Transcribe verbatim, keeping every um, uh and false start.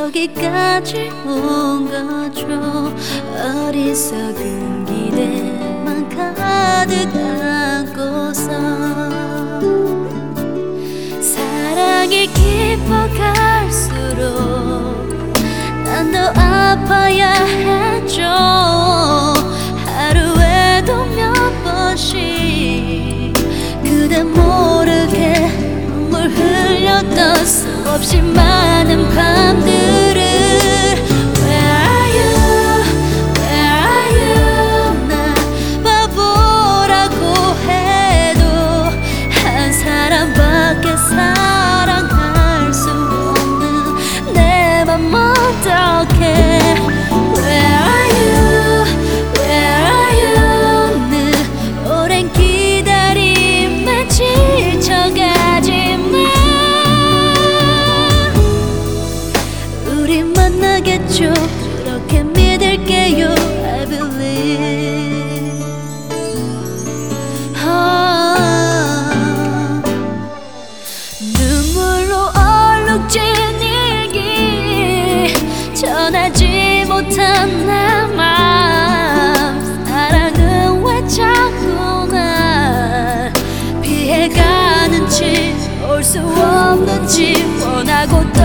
여기까지 온 거죠. 어리석은 기대만 가득 안고서 사랑이 깊어갈수록 난 더 아파야 했죠. 하루에도 몇 번씩 그대 모르게 눈물 흘렸던 수없이 많은 밤들을 Where are you, where are you. 난 바보라고 해도 한 사람밖에 사랑할 수 없는 내 맘 어떡해. Where are you, where are you. 늘 오랜 기다림에 지쳐가지만 우리 만나겠죠. 그렇게 믿을게요. I believe. 아, 눈물로 얼룩진 일기 전하지 못한 내 맘. 사랑은 왜 자꾸 날 피해가는지 올 수 없는지 원하고 또